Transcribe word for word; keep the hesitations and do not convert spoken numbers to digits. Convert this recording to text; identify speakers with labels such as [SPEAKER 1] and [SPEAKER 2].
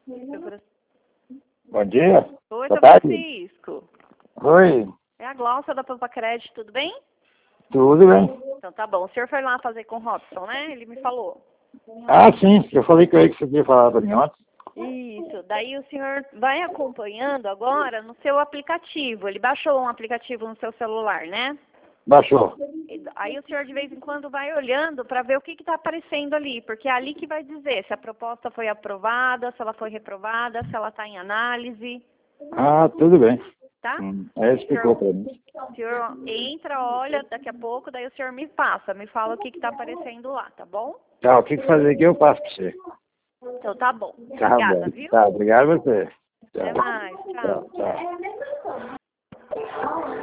[SPEAKER 1] Bom dia.
[SPEAKER 2] Oi,
[SPEAKER 1] Boa
[SPEAKER 2] seu
[SPEAKER 1] tarde.
[SPEAKER 2] Francisco.
[SPEAKER 1] Oi,
[SPEAKER 2] É a Glaucia da Pampa Crédito, tudo bem?
[SPEAKER 1] tudo bem?
[SPEAKER 2] Então tá bom. O senhor foi lá fazer com o Robson, né? Ele me falou.
[SPEAKER 1] Ah, sim, eu falei com ele que você tinha falado para mim ontem.
[SPEAKER 2] Isso. Daí o senhor vai acompanhando agora no seu aplicativo. Ele baixou um aplicativo no seu celular, né?
[SPEAKER 1] Baixou.
[SPEAKER 2] Aí o senhor de vez em quando vai olhando para ver o que está aparecendo ali, porque é ali que vai dizer se a proposta foi aprovada, se ela foi reprovada, se ela está em análise,
[SPEAKER 1] Ah, tudo bem.
[SPEAKER 2] tá?
[SPEAKER 1] Hum, aí explicou para mim.
[SPEAKER 2] O senhor entra, olha, daqui a pouco, daí o senhor me passa, me fala o que está aparecendo lá, tá bom?
[SPEAKER 1] Tá, o que que fazer aqui eu passo para você.
[SPEAKER 2] Então tá bom.
[SPEAKER 1] Tá
[SPEAKER 2] Obrigada,
[SPEAKER 1] bom.
[SPEAKER 2] viu?
[SPEAKER 1] Tá, obrigado a você.
[SPEAKER 2] Até
[SPEAKER 1] Tchau.
[SPEAKER 2] mais. Tchau.
[SPEAKER 1] Tchau, tchau.